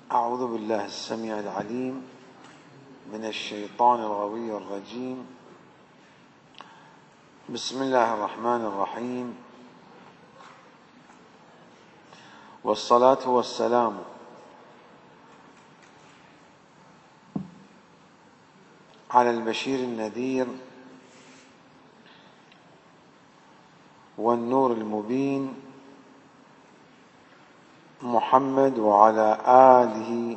أعوذ بالله السميع العليم من الشيطان الغوي الرجيم. بسم الله الرحمن الرحيم، والصلاة والسلام على البشير النذير والنور المبين محمد وعلى آله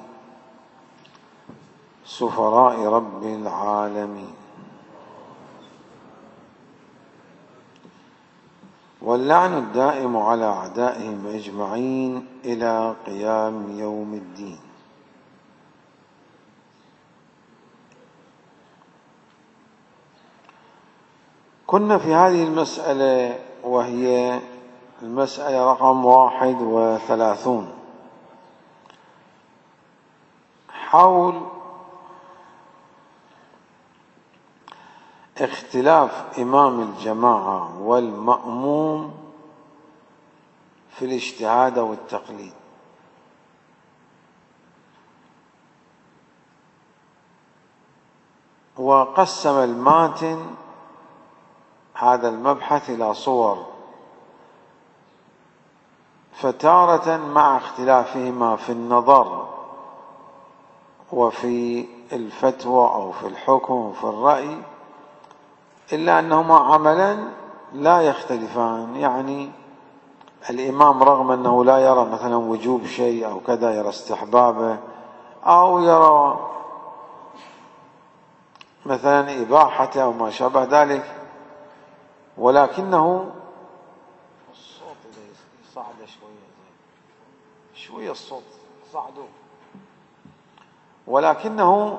سفراء رب العالمين، واللعن الدائم على أعدائهم أجمعين إلى قيام يوم الدين. كنا في هذه المسألة وهي المسألة رقم 31 حول اختلاف إمام الجماعة والمأموم في الاجتهاد والتقليد. وقسم الماتن هذا المبحث إلى صور، فتارة مع اختلافهما في النظر وفي الفتوى أو في الحكم وفي الرأي، إلا أنهما عملا لا يختلفان. يعني الإمام رغم أنه لا يرى مثلا وجوب شيء أو كذا، يرى استحبابه أو يرى مثلا إباحته أو ما شابه ذلك، ولكنه الصوت صعد شوية الصوت صعدوا، ولكنه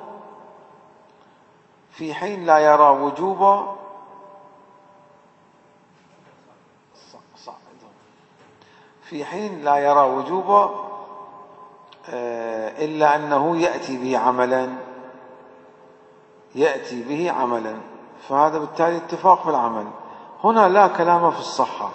في حين لا يرى وجوب إلا أنه يأتي به عملا، فهذا بالتالي اتفاق في العمل. هنا لا كلام في الصحة،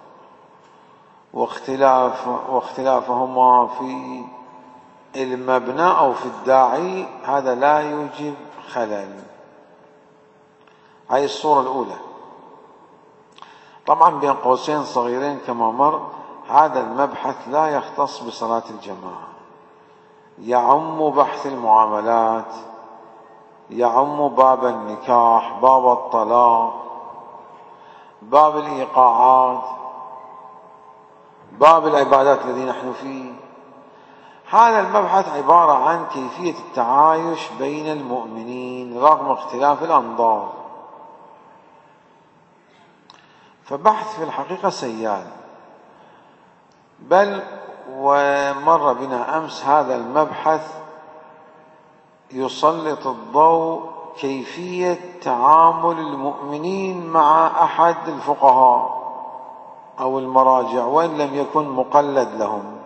واختلافهما في المبنى أو في الداعي هذا لا يوجب خلل. هذه الصورة الأولى. طبعا بين قوسين صغيرين كما مر، هذا المبحث لا يختص بصلاة الجماعة، يعم بحث المعاملات، يعم باب النكاح، باب الطلاق، باب الإيقاعات، باب العبادات الذي نحن فيه. هذا المبحث عبارة عن كيفية التعايش بين المؤمنين رغم اختلاف الأنظار، فبحث في الحقيقة سيال. بل ومر بنا أمس هذا المبحث يسلط الضوء كيفية تعامل المؤمنين مع أحد الفقهاء أو المراجع وإن لم يكن مقلد لهم.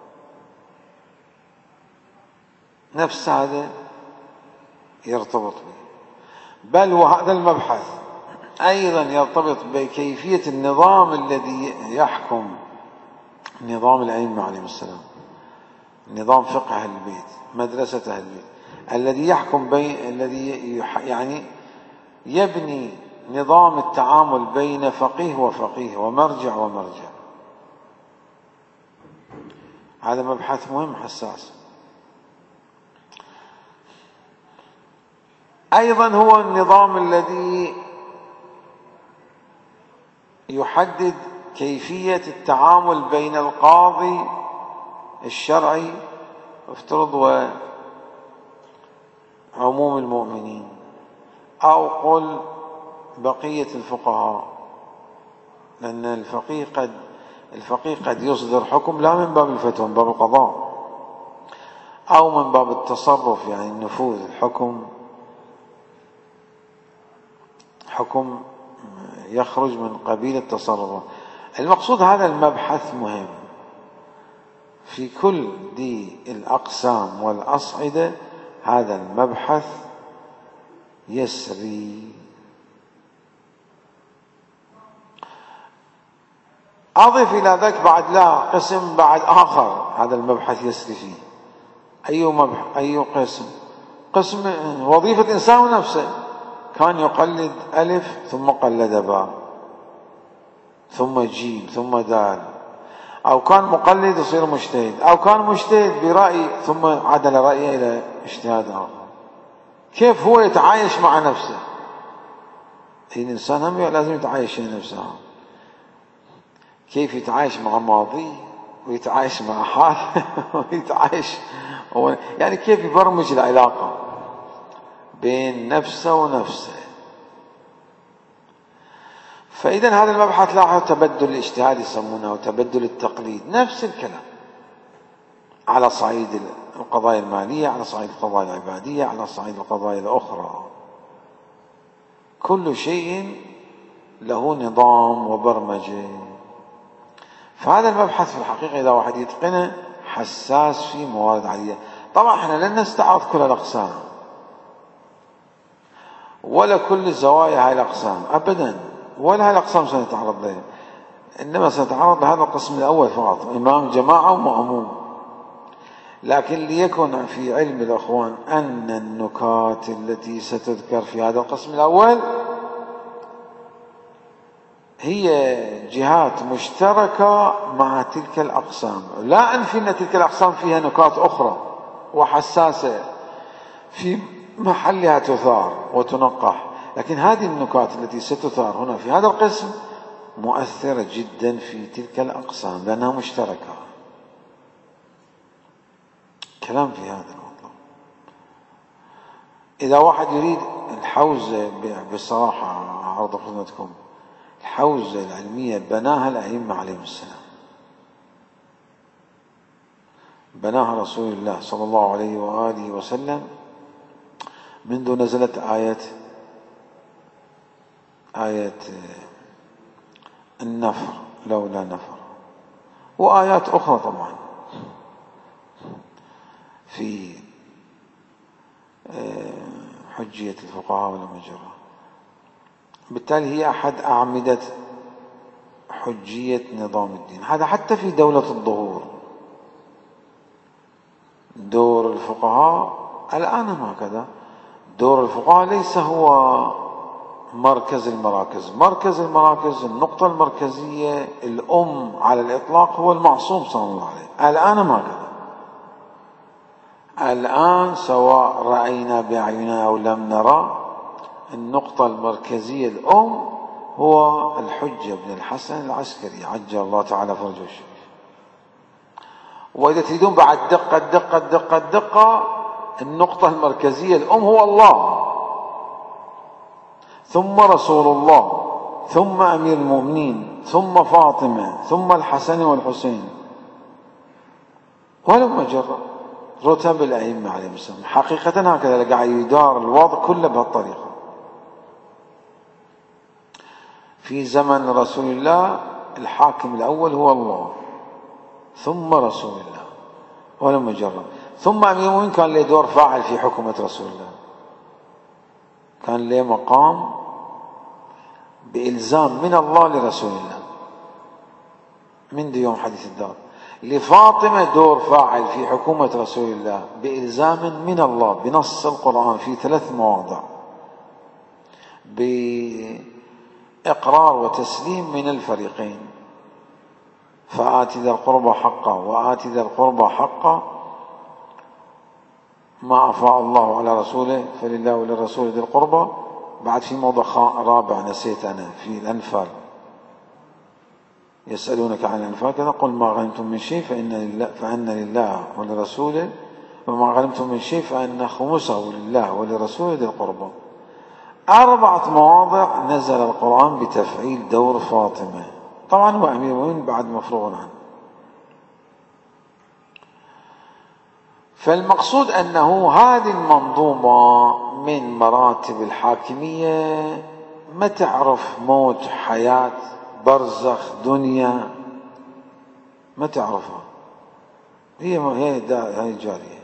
نفس هذا يرتبط به. بل وهذا المبحث أيضا يرتبط بكيفية النظام الذي يحكم نظام الأئمة عليهم السلام، نظام فقه أهل البيت، مدرسة أهل البيت، الذي يحكم الذي يعني يبني نظام التعامل بين فقيه وفقيه ومرجع ومرجع. هذا مبحث مهم حساس. أيضا هو النظام الذي يحدد كيفية التعامل بين القاضي الشرعي افترض وعموم المؤمنين، أو قل بقية الفقهاء، لأن الفقيه قد يصدر حكم لا من باب الفتوى، من باب القضاء، أو من باب التصرف، يعني النفوذ، حكم يخرج من قبيل التصرف. المقصود هذا المبحث مهم في كل دي الأقسام والأصعدة. هذا المبحث يسري. أضف إلى ذلك بعد قسم بعد آخر هذا المبحث يسري فيه، أي قسم؟ قسم وظيفة إنسان نفسه، كان يقلد ألف ثم قلد باء ثم جيم ثم دال، أو كان مقلد يصير مجتهد، أو كان مجتهد برأي ثم عدل رأيه إلى اجتهاد آخر. كيف هو يتعايش مع نفسه؟ الإنسان هم لازم يتعايش مع نفسه. كيف يتعايش مع ماضيه ويتعايش مع حاله ويتعايش يعني كيف يبرمج العلاقة بين نفسه ونفسه. فإذا هذا المبحث لاحظ تبدل الاجتهاد يسمونه وتبدل التقليد، نفس الكلام على صعيد القضايا المالية، على صعيد القضايا العبادية، على صعيد القضايا الأخرى. كل شيء له نظام وبرمجة. فهذا المبحث في الحقيقة إذا واحد يتقنه حساس في موارد عالية. طبعا احنا لن نستعرض كل الأقسام ولا كل زوايا هاي الأقسام أبدا، ولا هاي الأقسام سنتعرض لها، إنما سنتعرض لهذا القسم الأول فقط، إمام جماعة ومأموم. لكن ليكن في علم الأخوان أن النكات التي ستذكر في هذا القسم الأول هي جهات مشتركة مع تلك الأقسام. لا أنفي أن تلك الأقسام فيها نكات أخرى وحساسة في محلها تثار وتنقح، لكن هذه النكات التي ستثار هنا في هذا القسم مؤثرة جدا في تلك الأقسام لأنها مشتركة. كلام في هذا المطلب. إذا واحد يريد الحوزة بصراحة عرض خدمتكم، الحوزة العلمية بناها الأئمة عليهم السلام، بناها رسول الله صلى الله عليه وآله وسلم منذ نزلت آية النفر، لولا نفر، وآيات أخرى طبعا في حجية الفقهاء والمجرة. بالتالي هي أحد أعمدة حجية نظام الدين. هذا حتى في دولة الظهور دور الفقهاء الآن هكذا. دور الفقهاء ليس هو مركز المراكز. مركز المراكز، النقطة المركزية الأم على الإطلاق هو المعصوم صلى الله عليه. الآن هكذا. الآن سواء رأينا بأعيننا أو لم نرى، النقطة المركزية الأم هو الحجة بن الحسن العسكري عجل الله تعالى فرجه الشريف. وإذا تريدون بعد دقة دقة دقة دقة، النقطة المركزية الأم هو الله، ثم رسول الله، ثم أمير المؤمنين، ثم فاطمة، ثم الحسن والحسين، ولما جرى رتب الأئمة عليهم السلام. حقيقة هكذا قاعد يدار الوضع كله بهالطريقة. في زمن رسول الله الحاكم الأول هو الله، ثم رسول الله، ولما جرى ثم أمير المؤمنين كان له دور فاعل في حكومة رسول الله، كان له مقام بإلزام من الله لرسول الله منذ يوم حديث الدار. لفاطمة دور فاعل في حكومة رسول الله بإلزام من الله بنص القرآن في 3 مواضع، بإقرار وتسليم من الفريقين: فآت ذا القربى حقه وآت ذا القربى حقه، ما أفاء الله على رسوله فلله وللرسول ذي القربى. بعد في موضع رابع نسيت أنا في الأنفال، يسألونك عن الأنفال كذا، قل ما غنمتم من شيء فأن لله ولرسوله، وما غنمتم من شيء فأن خمسه لله ولرسوله ذي القربى. 4 مواضع نزل القرآن بتفعيل دور فاطمة. طبعا هو أمير المؤمنين بعد مفروغ عنه. فالمقصود أنه هذه المنظومة من مراتب الحاكمية ما تعرف موت، حياة، برزخ، دنيا، ما تعرفها، هي جارية.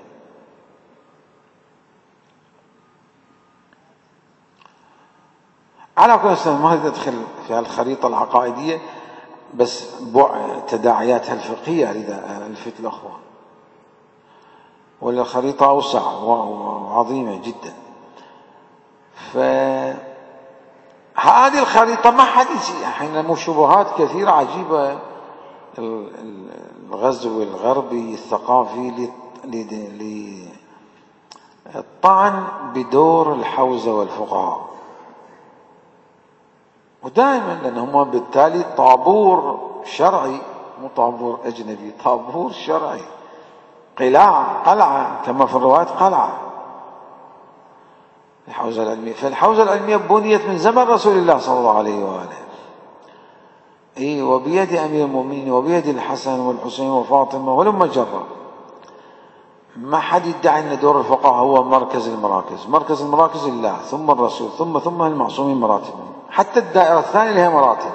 على كل حال ما ندخل في الخريطة العقائدية، بس تداعياتها الفقهية أريد ألفت الأخوة. ولا الخريطة أوسع وعظيمة جدا. فهذه الخريطة ما حد حين شبهات كثيرة عجيبة. الغزو الغربي الثقافي للطعن بدور الحوزة والفقهاء، ودائما لأنهم بالتالي طابور شرعي، مو طابور أجنبي، طابور شرعي، قلعة كما في الروايات، قلعة الحوزة العلمية. فالحوزة العلمية بنيت من زمن رسول الله صلى الله عليه وآله، وبيد أمير المؤمنين وبيد الحسن والحسين وفاطمة ولما جرى. ما حد يدعي أن دور الفقهاء هو مركز المراكز. مركز المراكز الله، ثم الرسول، ثم المعصومين مراتبهم. حتى الدائرة الثانية لها مراتب،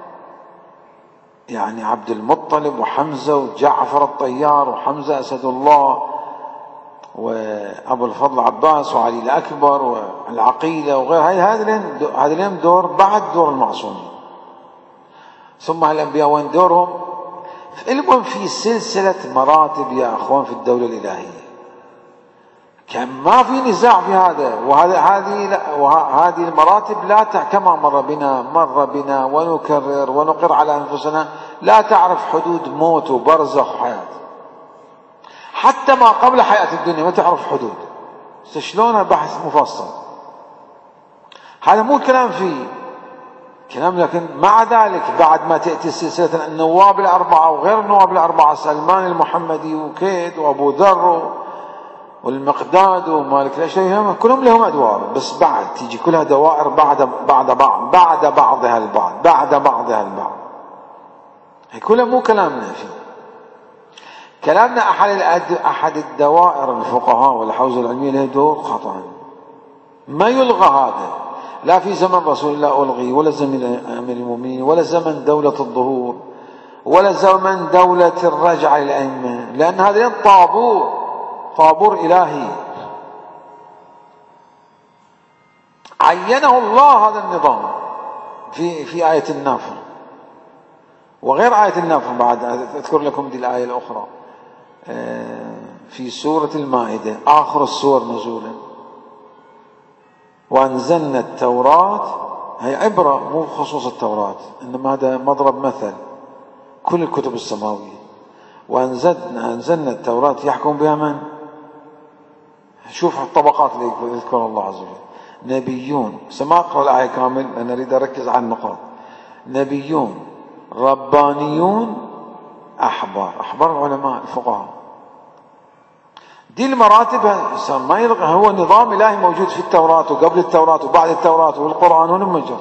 يعني عبد المطلب وحمزة وجعفر الطيار وحمزة أسد الله وأبو الفضل عباس وعلي الأكبر والعقيلة وغير، هذا لهم دور بعد دور المعصومين. ثم الأنبياء وين دورهم؟ المهم في سلسلة مراتب يا أخوان في الدولة الإلهية، كان ما في نزاع في هذا. وهذه المراتب لا كما مر بنا ونكرر ونقر على أنفسنا، لا تعرف حدود موت وبرزخ وحياة. حتى ما قبل حياة الدنيا ما تعرف حدود. شلونها بحث مفصل، هذا مو كلام فيه كلام. لكن مع ذلك بعد ما تأتي سلسلة النواب الأربعة وغير النواب الأربعة، سلمان المحمدي وكيد وأبو ذر والمقداد ومالك الأشرف، كلهم لهم أدوار، بس بعد تيجي كلها دوائر بعد بعضها البعض. هي كلها مو كلامنا فيه. كلامنا أحد الدوائر الفقهاء والحوزة العلمية له دور قطعا ما يلغى. هذا لا في زمن رسول الله ألغي، ولا زمن أمير المؤمنين، ولا زمن دولة الظهور، ولا زمن دولة الرجعة للأئمة، لأن هذا طابور إلهي عينه الله. هذا النظام في آية النافر وغير آية النافر. بعد أذكر لكم دي الآية الأخرى في سورة المائدة، آخر السور نزولا: وأنزلنا التوراة. هي عبرة مو بخصوص التوراة، إنما هذا مضرب مثل كل الكتب السماوية. وأنزلنا التوراة يحكم بها من؟ شوف الطبقات اللي يذكر الله عز وجل: نبيون، سما أقرأ الآية كامل أنا أريد أركز على النقاط: نبيون، ربانيون، أحبار العلماء الفقهاء. دي المراتب ما يلغى، هو نظام إلهي موجود في التوراة وقبل التوراة وبعد التوراة والقرآن ونمجر.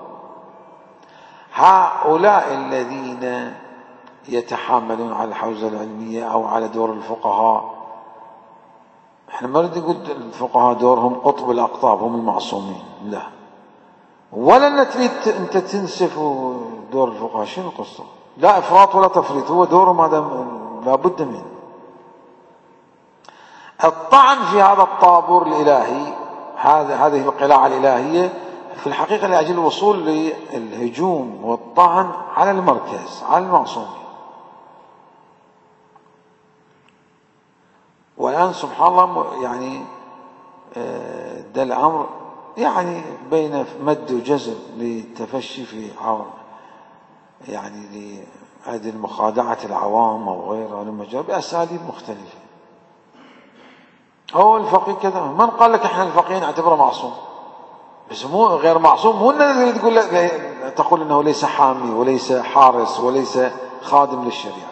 هؤلاء الذين يتحاملون على الحوزة العلمية أو على دور الفقهاء، احنا ما نريد نقول الفقهاء دورهم قطب الأقطاب هم المعصومين، لا، ولا تريد أنت تنسف دور الفقهاء. شنو القصة؟ لا إفراط ولا تفريط، هو دورهم هذا لابد منه. الطعن في هذا الطابور الإلهي، هذه القلاع الإلهية، في الحقيقة لأجل الوصول للهجوم والطعن على المركز، على المعصومين. والآن سبحان الله يعني ده الأمر يعني بين مد وجزر للتفشي في يعني لهذه المخادعة العوام أو غيرها للمجال بأساليب مختلفة. هو الفقيه كذا، من قال لك احنا الفقيه نعتبره معصوم؟ بس مو غير معصوم، مو الذي تقول انه ليس حامي وليس حارس وليس خادم للشريعة.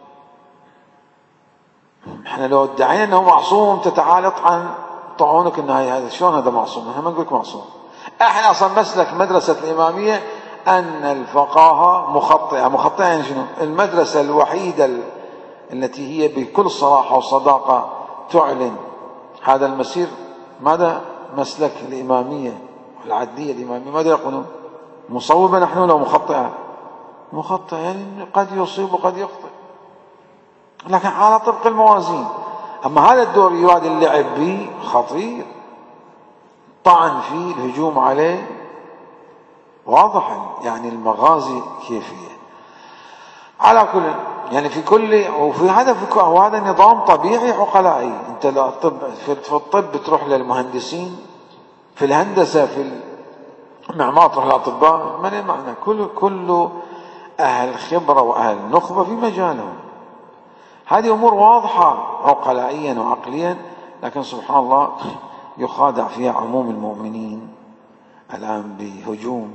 احنا لو ادعينا انه معصوم تعال طعنونك ان هذا شلون هذا معصوم؟ احنا ما نقول لك معصوم. احنا اصلا مسلك مدرسة الامامية ان الفقاهة مخطئة يعني شنو؟ المدرسة الوحيدة التي هي بكل صراحة وصداقة تعلن هذا المسير. ماذا مسلك الإمامية والعدلية الإمامية؟ ماذا يقولون؟ مصوبة نحن لو مخطئة يعني قد يصيب وقد يخطئ، لكن على طبق الموازين. أما هذا الدور يراد اللعب به خطير، طعن فيه، الهجوم عليه واضح، يعني المغازي كيفية. على كل يعني في كل، وفي هذا وهذا نظام طبيعي عقلائي. انت الطب في الطب تروح للمهندسين، في الهندسة في المعمار تروح للأطباء. من المعنى كل أهل خبرة وأهل نخبة في مجالهم. هذه أمور واضحة عقلائيا وعقليا، لكن سبحان الله يخادع فيها عموم المؤمنين الآن بهجوم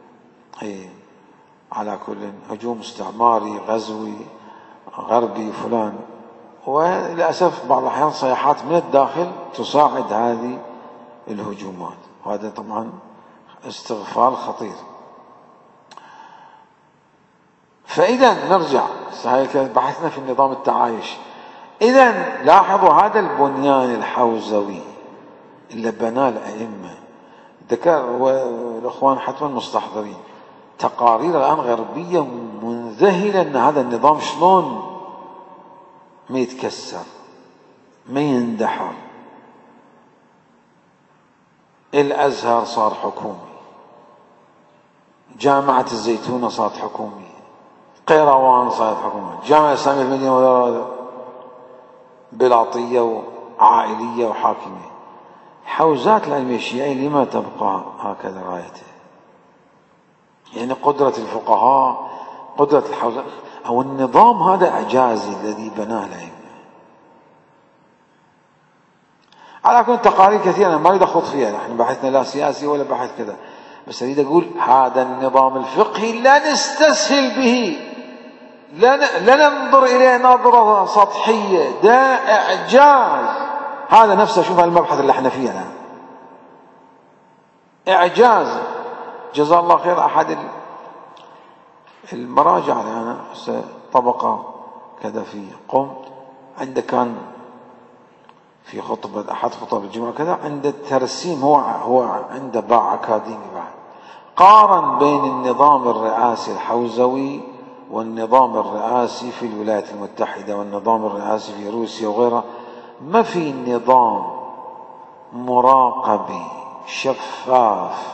على كل هجوم استعماري غزوي غربي فلان، وللأسف بعض الأحيان صيحات من الداخل تساعد هذه الهجومات، وهذا طبعا استغفال خطير. فإذا نرجع، بحثنا في النظام التعايشي. إذا لاحظوا هذا البنيان الحوزوي اللي بناه الأئمة، ذكر والإخوان حتما مستحضرين تقارير الآن غربية منذهلة أن هذا النظام شلون ما يتكسر ما يندحر. الأزهر صار حكومي، جامعة الزيتونة صارت حكومية، قيروان صارت حكومية، الجامعة الإسلامية في المدينة بلاطية وعائلية وحاكمية. حوزات العلمية الشيعية لما تبقى هكذا رايته؟ يعني قدرة الفقهاء، قدرة الحوزات أو النظام هذا إعجازي الذي بناه الأئمة. على كل تقارير كثيرة أنا ما أريد أخوض فيها، نحن بحثنا لا سياسي ولا بحث كذا، بس أريد أقول هذا النظام الفقهي لا نستسهل به، لا ننظر إليه نظرة سطحية، ده إعجاز. هذا نفسه شوف المبحث اللي احنا فيه الآن إعجاز. جزاه الله خير أحد المراجع اللي أنا طبقة كذا في قم، عنده كان في خطبة أحد خطب الجمعة كذا عنده ترسيم، هو عنده باع أكاديمي بعد، قارن بين النظام الرئاسي الحوزوي والنظام الرئاسي في الولايات المتحدة والنظام الرئاسي في روسيا وغيرها. ما في نظام مراقبي شفاف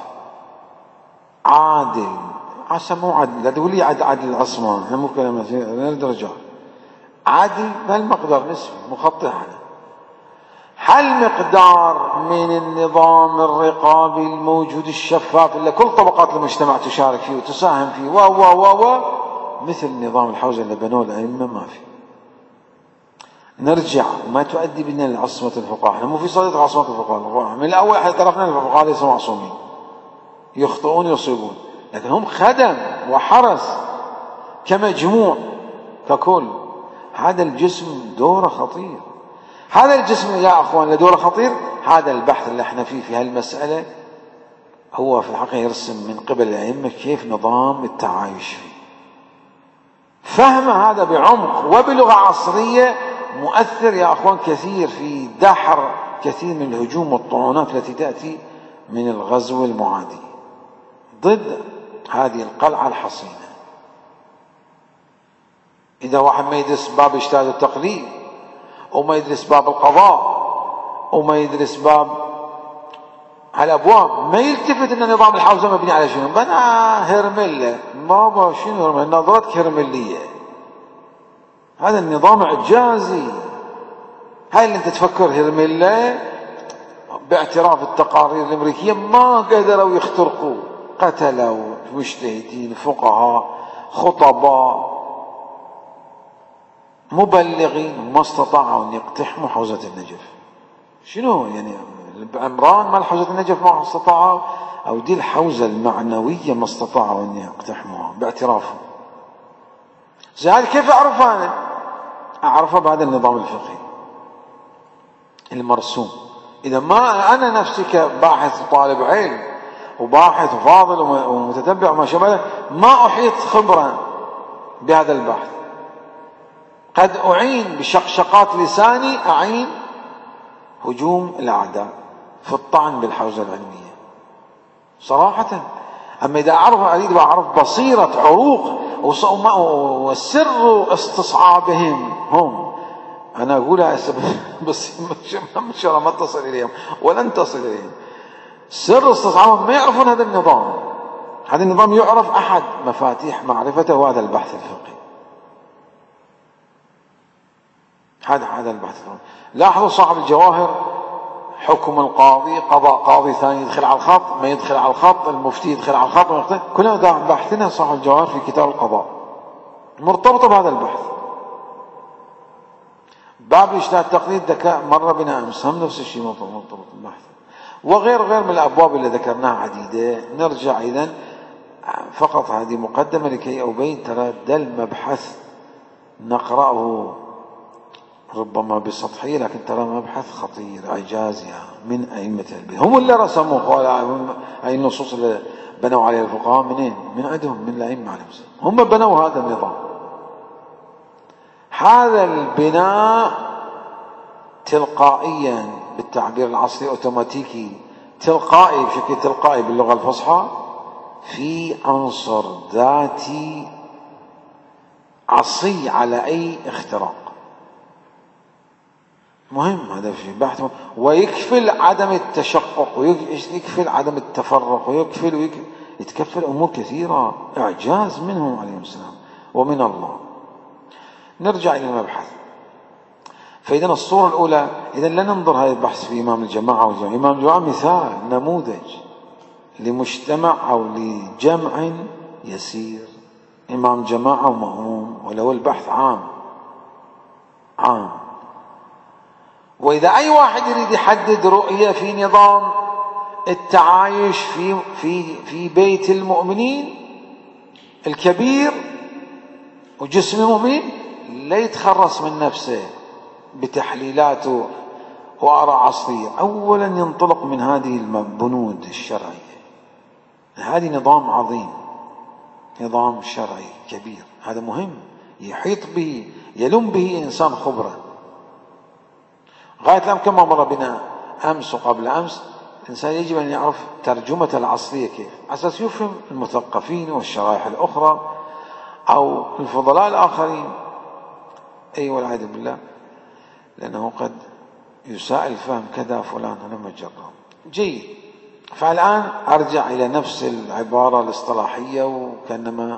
عادل، عسى مو عادل، لا تقول لي عادل العصمة، احنا مو كلام درجة عادل بهالمقدار نسبي مخطئ احنا. هل مقدار من النظام الرقابي الموجود الشفاف اللي كل طبقات المجتمع تشارك فيه وتساهم فيه مثل نظام الحوزة اللي بنوه الأئمة ما في. نرجع ما تؤدي بنا لعصمة الفقهاء، احنا مو في صدد عصمة الفقهاء، من الأول اعترفنا ان الفقهاء ليسوا معصومين، يخطئون يصيبون، لكن هم خدم وحرس كمجموع ككل. هذا الجسم دوره خطير، هذا الجسم يا أخوان له دوره خطير. هذا البحث اللي احنا فيه في هالمسألة هو في الحقيقة يرسم من قبل الأئمة كيف نظام التعايش فيه. فهم هذا بعمق وبلغة عصرية مؤثر يا أخوان كثير في دحر كثير من الهجوم والطعونات التي تأتي من الغزو المعادي ضد هذه القلعة الحصينة. إذا واحد ما يدرس باب اجتهاد التقليد، وما يدرس باب القضاء، وما يدرس باب هالأبواب، ما يلتفت أن نظام الحوزة مبني على شنو؟ بنى هرملة. بابا شنو هرملة؟ نظرتك هرملية. هذا النظام إعجازي. هاي اللي انت تفكر هرملة باعتراف التقارير الأمريكية ما قدروا يخترقوا، قتلوا مجتهدين فقهاء خطباء مبلغين ما استطاعوا أن يقتحموا حوزة النجف. شنو يعني عمران مال حوزة النجف ما استطاعوا، أو دي الحوزة المعنوية ما استطاعوا أن يقتحموها باعترافهم. زي كيف أعرفها أنا؟ أعرفها بهذا النظام الفقهي المرسوم. إذا ما أنا نفسي كباحث طالب علم وباحث وفاضل ومتتبع وما شابه ما أحيط خبرة بهذا البحث، قد أعين بشقشقات لساني أعين هجوم الأعداء في الطعن بالحوزة العلمية صراحة. أما إذا أريد أعرف بصيرة عروق وسر استصعابهم هم، أنا أقولها بس إن شاء الله ما تصل إليهم ولن تصل إليهم. سر استصعابهم ما يعرفون هذا النظام. هذا النظام يعرف أحد مفاتيح معرفته هذا البحث الفقهي. هذا البحث. لاحظوا صاحب الجواهر حكم القاضي، قضاء قاضي ثاني يدخل على الخط، ما يدخل على الخط، المفتي يدخل على الخط، كلها قاعد بحثنا صاحب الجواهر في كتاب القضاء مرتبطة بهذا البحث. باب اجتهاد التقليد ذكاء مر بنا امس، هم نفس الشيء مرتبط بالبحث، وغير من الابواب اللي ذكرناها عديده. نرجع اذا فقط هذه مقدمه لكي ابين ترى ده المبحث نقراه ربما بسطحيه، لكن ترى مبحث خطير اعجازي من ائمه البيت. هم اللي رسموا هاي النصوص اللي بنوا عليها الفقهاء منين؟ من عندهم، من الائمه عليهم السلام. هم بنوا هذا النظام. هذا البناء تلقائيا بالتعبير العصري اوتوماتيكي، تلقائي بشكل تلقائي باللغه الفصحى، في عنصر ذاتي عصي على اي اختراق. مهم هذا الشيء بحث، ويكفل عدم التشقق، ويكفل عدم التفرق، يتكفل امور كثيره، اعجاز منهم عليهم السلام ومن الله. نرجع الى المبحث. فاذا الصوره الاولى، اذا لا ننظر هذا البحث في امام الجماعه والجماعه. امام الجماعه مثال نموذج لمجتمع او لجمع يسير، امام جماعه ومأموم، ولو البحث عام. واذا اي واحد يريد يحدد رؤيه في نظام التعايش في بيت المؤمنين الكبير وجسم المؤمن، لا يتخرص من نفسه بتحليلاته وآراء عصرية. أولا ينطلق من هذه البنود الشرعية. هذه نظام عظيم، نظام شرعي كبير، هذا مهم يحيط به يلم به إنسان خبرة. غاية الأمر كما مر بنا أمس وقبل أمس، الإنسان يجب أن يعرف ترجمة العصرية كيف، على أساس يفهم المثقفين والشرائح الأخرى أو الفضلاء الآخرين. والعياذ بالله، لأنه قد يساء الفهم كذا فلان لما جرب. جيد. فالآن أرجع إلى نفس العبارة الاصطلاحية، وكأنما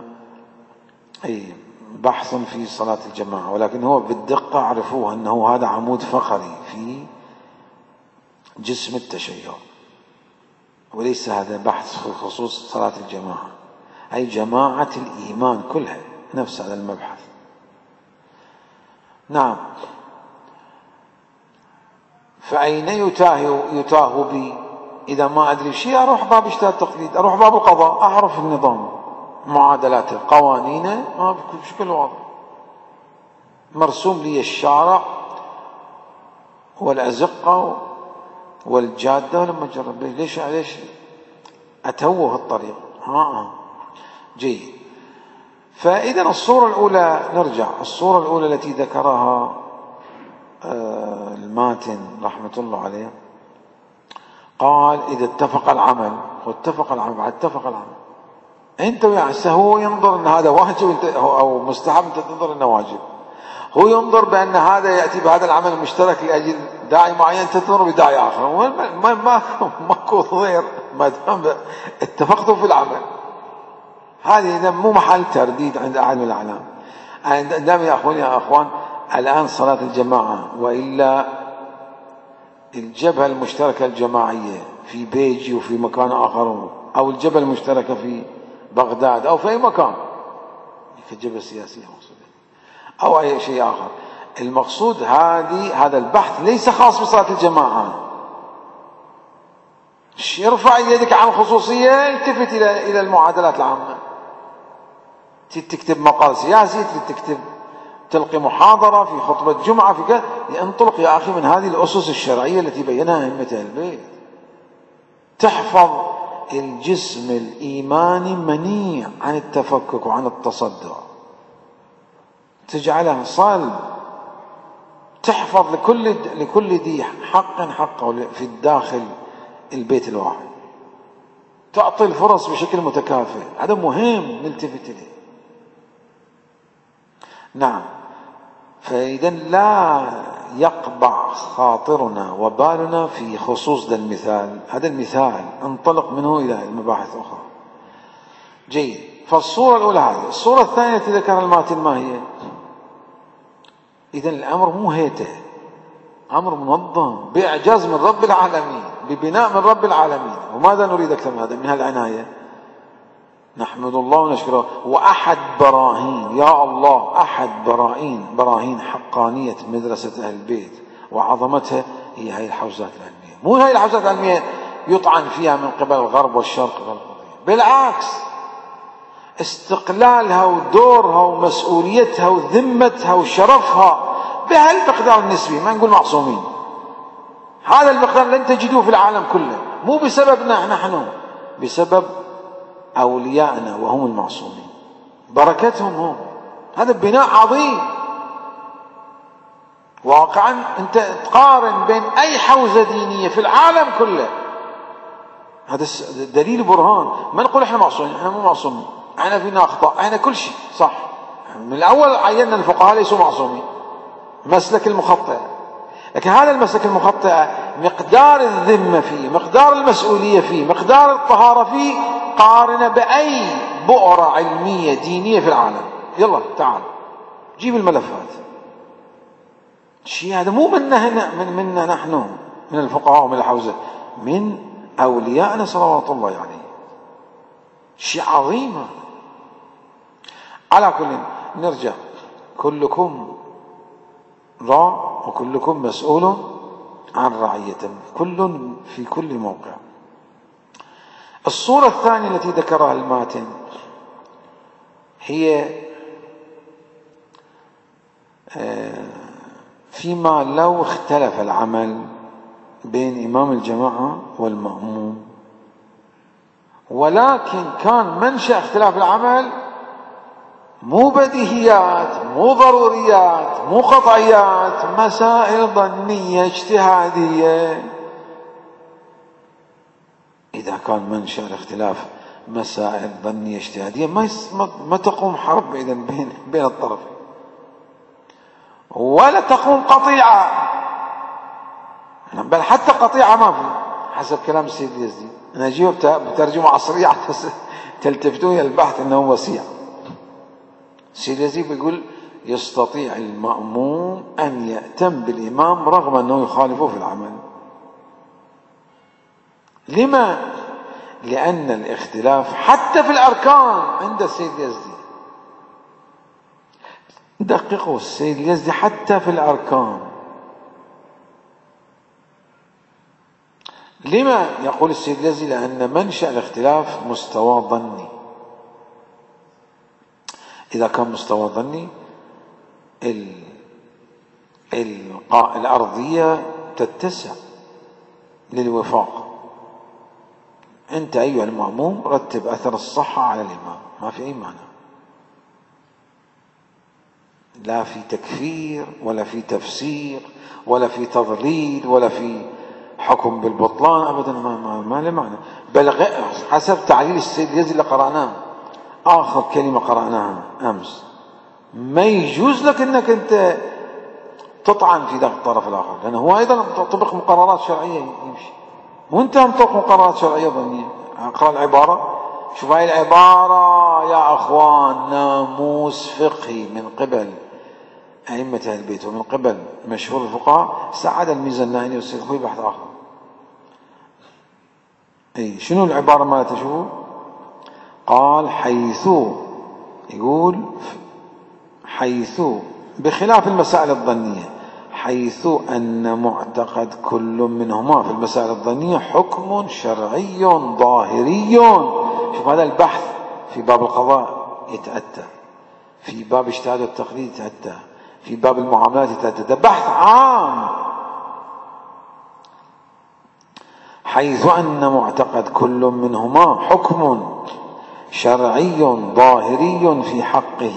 بحث في صلاة الجماعة، ولكن هو بالدقة اعرفوه أنه هذا عمود فقري في جسم التشيع، وليس هذا بحث في خصوص صلاة الجماعة، أي جماعة الإيمان كلها نفس هذا المبحث. نعم. فأين يتاه بي إذا ما أدري شيء؟ أروح باب اجتهاد التقليد، أروح باب القضاء، أعرف النظام، معادلات القوانين بشكل واضح، مرسوم لي الشارع والأزقة والجادة، ولما أجرب ليش أتوه الطريق. جيد. فإذا الصورة الأولى، نرجع الصورة الأولى التي ذكرها الماتن رحمة الله عليه، قال إذا اتفق العمل، أنت هو ينظر أن هذا واجب أو مستحب، أنت تنظر أنه واجب. هو ينظر بأن هذا يأتي بهذا العمل المشترك لأجل داعي معين، أنت تنظر بداعي آخر. ماكو ضير ما دام اتفقتوا في العمل. هذه مو محل ترديد عند أحد من الأعلام. عندما يا أخوان الآن صلاة الجماعة، وإلا الجبهة المشتركة الجماعية في بيجي وفي مكان آخر، أو الجبهة المشتركة في بغداد أو في أي مكان، في الجبهة السياسية أو أي شيء آخر. المقصود هذا البحث ليس خاص بصلاة الجماعة. ارفع يدك عن الخصوصية، التفت إلى المعادلات العامة. تكتب مقال سياسي، تلقي محاضرة في خطبة جمعة، في كذا، انطلق يا أخي من هذه الأسس الشرعية التي بينها أئمة البيت. تحفظ الجسم الإيماني منيع عن التفكك وعن التصدع، تجعله صلب، تحفظ لكل ذي حق حقه في الداخل البيت الواحد، تعطي الفرص بشكل متكافئ. هذا مهم نلتفت إليه. نعم. فإذا لا يقبع خاطرنا وبالنا في خصوص هذا المثال انطلق منه إلى المباحث أخرى. جيد. فالصورة الأولى هذه. الصورة الثانية التي ذكرها الماتن ما هي؟ إذن الأمر مو هيته، أمر منظم بإعجاز من رب العالمين، ببناء من رب العالمين. وماذا نريد أكثر من هذا، من هالعناية؟ نحمد الله ونشكره. وأحد براهين، يا الله، أحد براهين حقانية مدرسة أهل البيت وعظمتها هي هاي الحوزات العلمية. مو هاي الحوزات العلمية يطعن فيها من قبل الغرب والشرق والقضية، بالعكس، استقلالها ودورها ومسؤوليتها وذمتها وشرفها بهالمقدار النسبي، ما نقول معصومين، هذا المقدار لن تجدوه في العالم كله، مو بسببنا نحن، بسبب أوليائنا وهم المعصومين، بركتهم هم. هذا بناء عظيم. واقعا أنت تقارن بين أي حوزة دينية في العالم كله، هذا دليل برهان. ما نقول احنا معصومين، احنا مو معصومين، احنا فينا أخطاء، احنا كل شيء صح. من الأول عينا الفقهاء ليسوا معصومين، مسلك المخطئة، لكن هذا المسلك المخطئة مقدار الذمة فيه، مقدار المسؤولية فيه، مقدار الطهارة فيه، قارنة بأي بؤرة علمية دينية في العالم. يلا تعال جيب الملفات. الشيء هذا مو منا نحن من الفقهاء ومن الحوزة، من أوليائنا صلوات الله عليه. شيء عظيم. على كل، نرجع، كلكم راع وكلكم مسؤول عن رعيته، كل في كل موقع. الصورة الثانية التي ذكرها الماتن هي فيما لو اختلف العمل بين إمام الجماعة والمأموم، ولكن كان منشأ اختلاف العمل مو بديهيات، مو ضروريات، مو قطعيات، مسائل ظنية اجتهادية. إذا كان منشأ الاختلاف مسائل ظنية اجتهادية ما تقوم حرب إذن بين الطرفين، ولا تقوم قطيعة، بل حتى قطيعة ما في، حسب كلام السيد اليزدي. أنا أجيب بترجمة عصرية تلتفتون إلى البحث أنه وسيع. السيد اليزدي بيقول يستطيع المأموم أن يأتم بالإمام رغم أنه يخالفه في العمل. لما؟ لأن الاختلاف حتى في الأركان عند السيد اليزدي، دققوا، السيد اليزدي حتى في الأركان. لما يقول السيد اليزدي؟ لأن منشأ الاختلاف مستوى ظني. إذا كان مستوى ظني الأرضية تتسع للوفاق. أنت أيها المأموم رتب أثر الصحة على الإمام، ما في أي معنى، لا في تكفير ولا في تفسير ولا في تضليل ولا في حكم بالبطلان أبدا، ما له معنى. بل حسب تعليل السيد اليزدي اللي قرأناه، آخر كلمة قرأناها أمس، ما يجوز لك أنك أنت تطعن في ذاك الطرف الآخر، لأنه هو أيضا تطبق مقررات شرعية يمشي، وأنت تطبق مقررات شرعية ظنية. أقرأ العبارة، شوف هاي العبارة يا أخوان ناموس فقهي من قبل أئمة أهل البيت ومن قبل مشهور الفقهاء. سعد الميزاناني والسيد خوي بحث آخر. شنو العبارة ما تشوفوا؟ قال حيث بخلاف المسائل الظنية، حيث أن معتقد كل منهما في المسائل الظنية حكم شرعي ظاهري. شوف هذا البحث في باب القضاء يتأتى، في باب اجتهاد التقليد يتأتى، في باب المعاملات يتأتى، ده بحث عام. حيث أن معتقد كل منهما حكم شرعي ظاهري في حقه.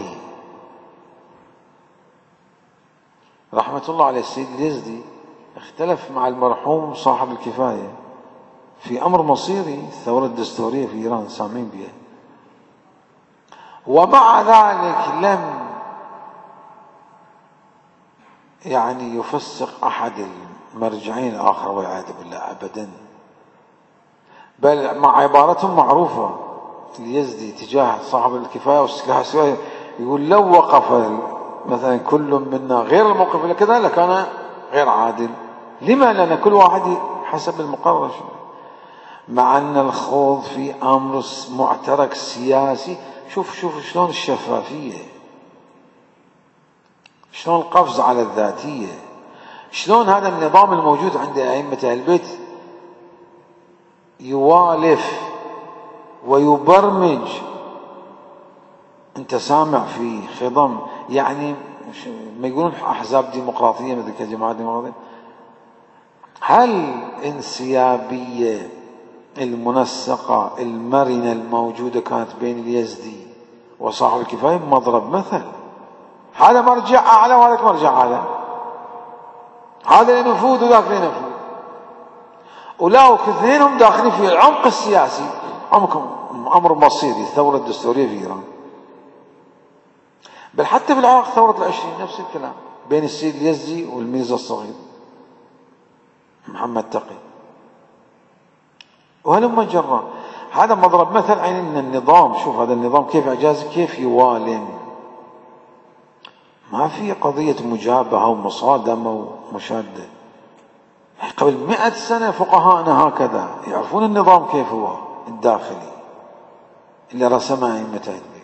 رحمة الله عليه السيد اليزدي اختلف مع المرحوم صاحب الكفاية في أمر مصيري، الثورة الدستورية في إيران سامعين بها، ومع ذلك لم يفسق أحد المرجعين الآخر والعياذ بالله أبدا، بل مع عبارة معروفة اليزدي تجاه صاحب الكفاية والسلاح السوري، يقول لو مثلا كل منا غير الموقف اللي كذا لكان غير عادل. لما؟ لأن كل واحد حسب المقرر. مع أن الخوض في أمر معترك سياسي، شوف شلون الشفافية، شلون القفز على الذاتية، شلون هذا النظام الموجود عند أئمة أهل البيت يوالف ويبرمج. أنت سامع في خضم، يعني ما يقولون أحزاب ديمقراطية مثل كجماعة ديمقراطية، هل انسيابية المنسقة المرنة الموجودة كانت بين اليزدي وصاحب الكفاية مضرب مثل. هذا مرجع أعلى وهذاك مرجع أعلى، هذا لنفوذ وذاك لنفوذ، ولاو اثنينهم داخلين في العمق السياسي. أمر مصيري، الثورة الدستورية في إيران، بل حتى في العراق ثورة العشرين نفس الكلام بين السيد اليزدي والميرزا الصغير محمد تقي، وهلم جرا. هذا مضرب مثل عين ان النظام، شوف هذا النظام كيف اعجاز، كيف يوالم، ما في قضية مجابهة ومصادمة ومشادة. قبل 100 سنة فقهاءنا هكذا يعرفون النظام كيف هو الداخلي اللي رسمه أئمة أهل البيت،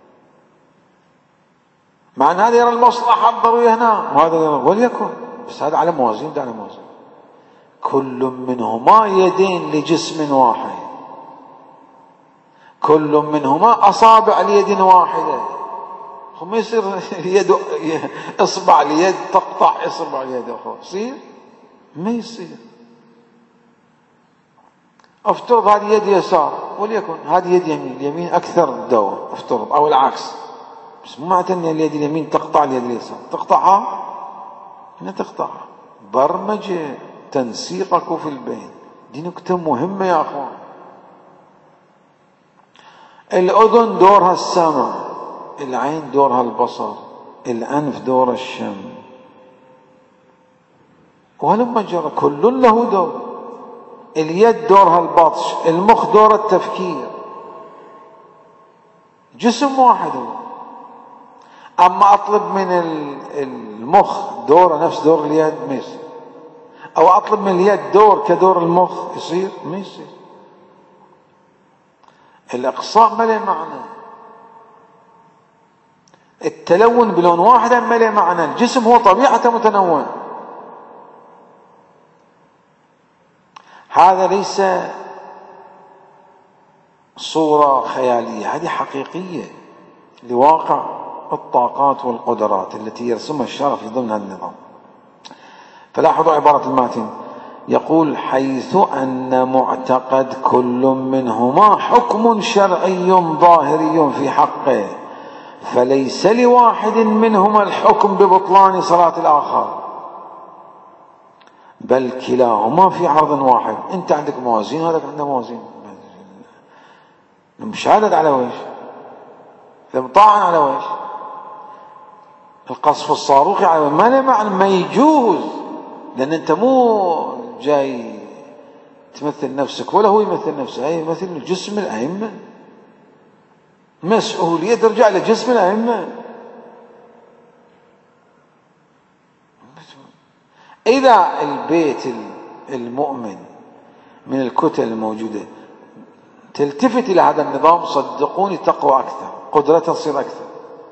مع أن هذا يرى المصلحة الضرورية هنا وهذا يرى، وليكن، بس هذا على موازين، ده على موازين. كل منهما يدين لجسم واحد، كل منهما أصابع ليد واحدة. ما يصير يد إصبع ليد تقطع إصبع ليد أخرى، يصير؟ ما يصير. افترض هذه يد يسار وليكن هذه يد يمين، اليمين أكثر دور، افترض، أو العكس، بس مو معناته أن اليد اليمين تقطع اليد اليسار، تقطعها؟ لا تقطعها. برمجة تنسيقك في البين، دي نكتة مهمة يا أخوان. الأذن دورها السمع، العين دورها البصر، الأنف دور الشم، ولما جرى كل له دور. اليد دورها البطش، المخ دور التفكير، جسم واحد هو. أما أطلب من المخ دوره نفس دور اليد ما يصير، أو أطلب من اليد دور كدور المخ، يصير؟ ما يصير. الإقصاء ما له معنى، التلون بلون واحد ما له معنى. الجسم هو طبيعته متنوع. هذا ليس صورة خيالية، هذه حقيقية لواقع الطاقات والقدرات التي يرسمها الشرع في ضمن هذا النظام. فلاحظوا عبارة الماتن، يقول: حيث أن معتقد كل منهما حكم شرعي ظاهري في حقه، فليس لواحد منهما الحكم ببطلان صلاة الآخر، بل كلاهما في عرض واحد. انت عندك موازين وهذاك عنده موازين، المشاهدة على وجه، المطاعن على وجه، القصف الصاروخي على وجه. ما له معنى، ما يجوز، لأن أنت مو جاي تمثل نفسك ولا هو يمثل نفسه، هي يمثل جسم الأئمة، مسؤولية ترجع لجسم الأئمة. إذا البيت المؤمن من الكتل الموجودة تلتفت إلى هذا النظام، صدقوني تقوى أكثر، قدرتها تصير أكثر.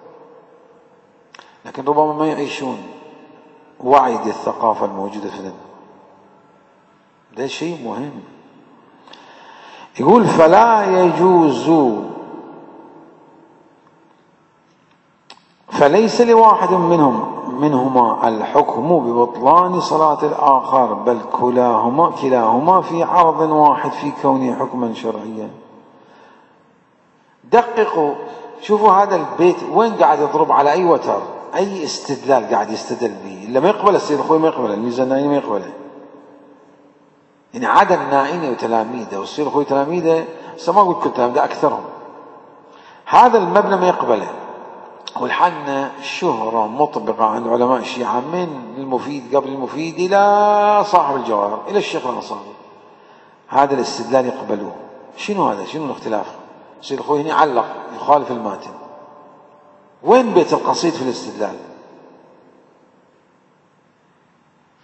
لكن ربما ما يعيشون وعي الثقافة الموجودة في النظام. ده شيء مهم. يقول: فلا يجوز، فليس لواحد منهما الحكم ببطلان صلاة الآخر، بل كلاهما في عرض واحد في كونه حكما شرعيا. دققوا، شوفوا هذا البيت وين قاعد يضرب، على أي وتر، أي استدلال قاعد يستدل به. اللي ما يقبل السيد الخوي ما يقبله، الميزان النائي ما يقبله، يعني عدا النائين وتلاميذه، والسيد الخوي تلاميذه، بس ما أقول كل تلاميذه، أكثرهم. هذا المبنى ما يقبله. والحنة شهرة مطبقة عند علماء الشيعة، من المفيد قبل المفيد إلى صاحب الجواهر إلى الشيخ الأنصاري، هذا الاستدلال يقبلوه. شنو هذا؟ شنو الاختلاف؟ السيد الخوي هنا علق يخالف الماتن. وين بيت القصيد في الاستدلال؟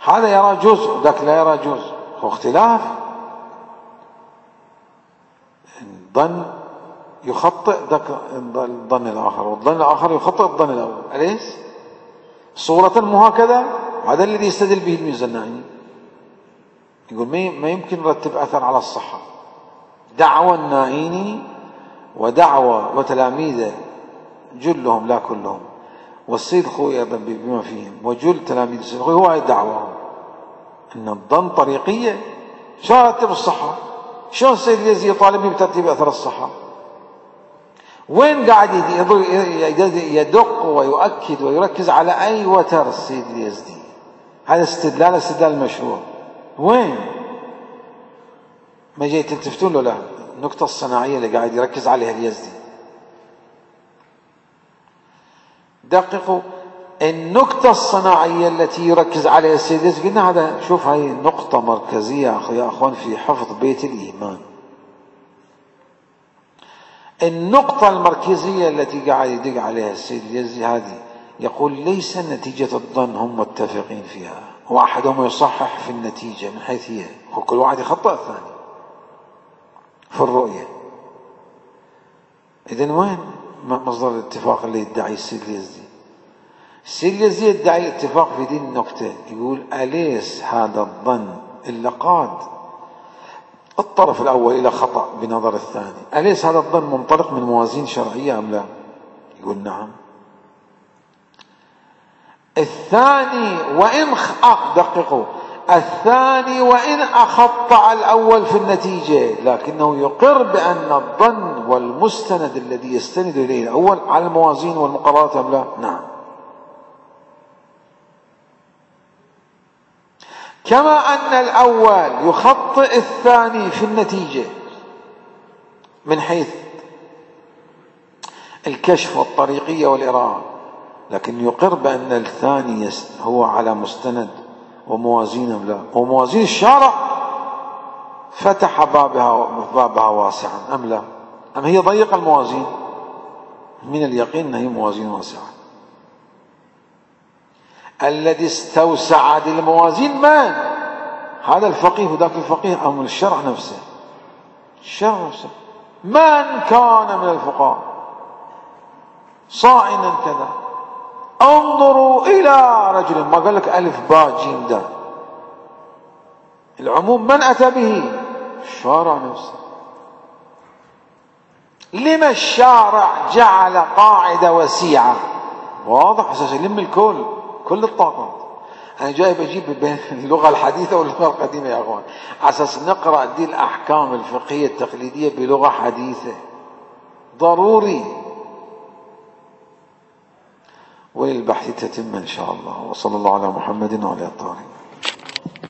هذا يرى جزء وذاك لا يرى جزء، هو اختلاف. الظن يخطئ ذاك الظن الآخر، والظن الآخر يخطئ الظن الأول، أليس؟ صورة مو هكذا؟ هذا الذي يستدل به الميزة النائي، يقول ما يمكن نرتب أثر على الصحة. دعوى النائيني ودعوى وتلاميذه جلهم لا كلهم، والسيد خوي أيضا بما فيهم، وجل تلاميذ السيد خوي هو دعواهم أن الظن طريقية. شو رتب الصحة؟ شلون السيد اليزدي يطالبني بترتيب أثر الصحة؟ وين قاعد يدق ويؤكد ويركز على أي وتر السيد اليزدي؟ هذا استدلال مشروع. وين؟ ما جاي تلتفتون له؟ لا، النقطة الصناعية اللي قاعد يركز عليها اليزدي. دققوا النقطة الصناعية التي يركز عليها السيد اليزدي. قلنا هذا، شوف، هاي نقطة مركزية يا أخوان في حفظ بيت الإيمان. النقطة المركزية التي قاعد يدق عليها السيد اليزدي هذه، يقول ليس نتيجة الظن هم متفقين فيها، وأحدهم يصحح في النتيجة من حيث هي، وكل واحد يخطئ الثاني في الرؤية. إذن وين مصدر الاتفاق اللي يدعي السيد اليزدي؟ السيد اليزدي يدعي الاتفاق في دي النقطة، يقول أليس هذا الظن إلا قاد الطرف الأول إلى خطأ بنظر الثاني؟ أليس هذا الظن منطلق من موازين شرعية أم لا؟ يقول نعم. الثاني وإن دققوا، الثاني وإن أخطأ الأول في النتيجة، لكنه يقر بأن الظن والمستند الذي يستند إليه الأول على الموازين والمقررات أم لا؟ نعم. كما أن الأول يخطئ الثاني في النتيجة من حيث الكشف والطريقية والإراءة، لكن يقر بأن الثاني هو على مستند وموازين أم لا؟ وموازين الشارع فتح بابها واسعا أم لا؟ أم هي ضيق الموازين؟ من اليقين أن هي موازين واسعة. الذي استوسع هذه الموازين من؟ هذا الفقيه وذاك الفقيه أم الشرع نفسه؟ الشرع نفسه. من كان من الفقهاء صائنا كذا، انظروا إلى رجل، ما قال لك ألف باء جيم دال، العموم من أتى به؟ الشارع نفسه. لما الشارع جعل قاعدة وسيعة واضح أساس يلم الكل، كل الطاقات. أنا جاي بجيب بين اللغة الحديثة واللغة القديمة يا أخوان، على أساس نقرأ دي الأحكام الفقهية التقليدية بلغة حديثة، ضروري. وللبحث تتم إن شاء الله. وصلى الله على محمد وعلى آله الطاهرين.